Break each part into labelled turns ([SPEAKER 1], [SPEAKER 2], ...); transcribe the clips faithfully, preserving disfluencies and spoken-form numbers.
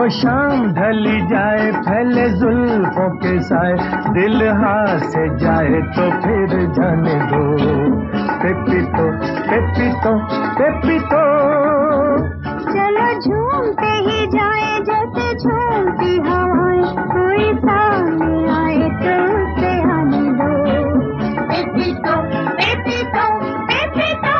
[SPEAKER 1] शाम ढली जाए फैले जुल्फों के साए, दिल हाथ से जाए तो फिर जाने दो। पेपीतो पेपीतो पेपीतो
[SPEAKER 2] चलो झूमते ही जाए जैसे झूमती हवाएं, कोई सामने आए तो उसे आने दो। पेपीतो पेपीतो पेपीतो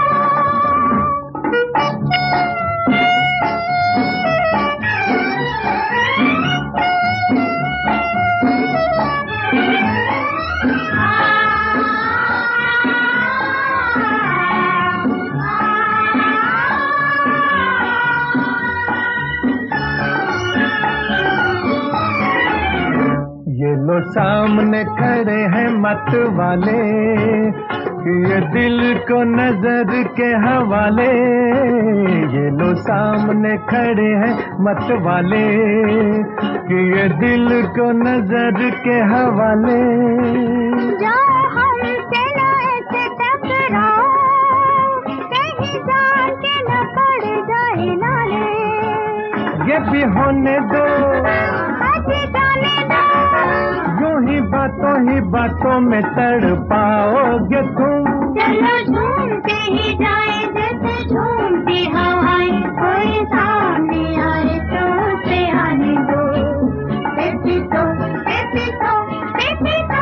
[SPEAKER 1] ये लो सामने खड़े हैं मत वाले, ये दिल को नजर के हवाले। ये लो सामने खड़े हैं मत वाले, ये दिल को नजर के हवाले।
[SPEAKER 2] जाओ हमसे ना ऐसे टकराओ, कहीं जान के न पड़ जाए नाले।
[SPEAKER 1] ये भी होने दो,
[SPEAKER 2] अजी जाने दो,
[SPEAKER 1] यूं ही बातों ही बातों में तड़पाओगे तुम।
[SPEAKER 2] चलो झूमते ही जाए जैसे झूमती हवाएं, कोई सामने आए तो उसे आने दो। पेपीतो पेपीतो पेपीतो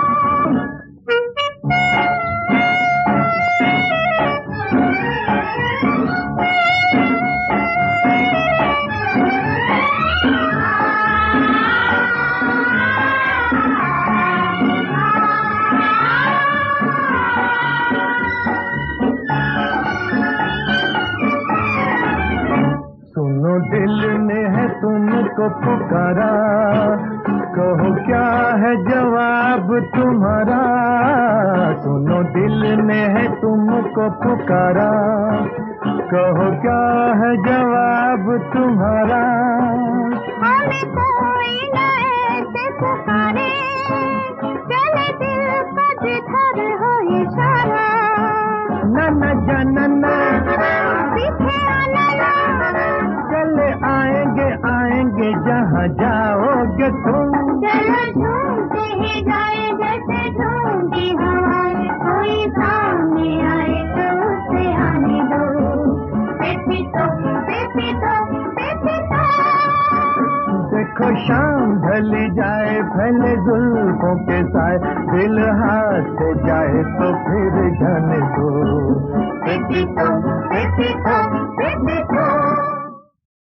[SPEAKER 1] सुनो दिल ने है तुमको पुकारा, कहो क्या है जवाब तुम्हारा। सुनो दिल ने है तुमको पुकारा, कहो क्या है जवाब तुम्हारा।
[SPEAKER 2] हमें कोई न ऐसे पुकारे, चले दिल को जिधर हो इशारा।
[SPEAKER 1] न न जानना
[SPEAKER 2] पीछे आना ना,
[SPEAKER 1] चले आएंगे आएंगे जहाँ जाओगे तुम।
[SPEAKER 2] चलो झूमते ही जाए जैसे झूमती हवाएं, कोई सामने आए तो उसे आने दो। पेपीतो पेपीतो पेपीतो
[SPEAKER 1] देखो शाम ढली जाए फैले जुल्फों के साए, दिल हाथ से जाए तो फिर जाने दो।
[SPEAKER 2] पेपीतो पेपीतो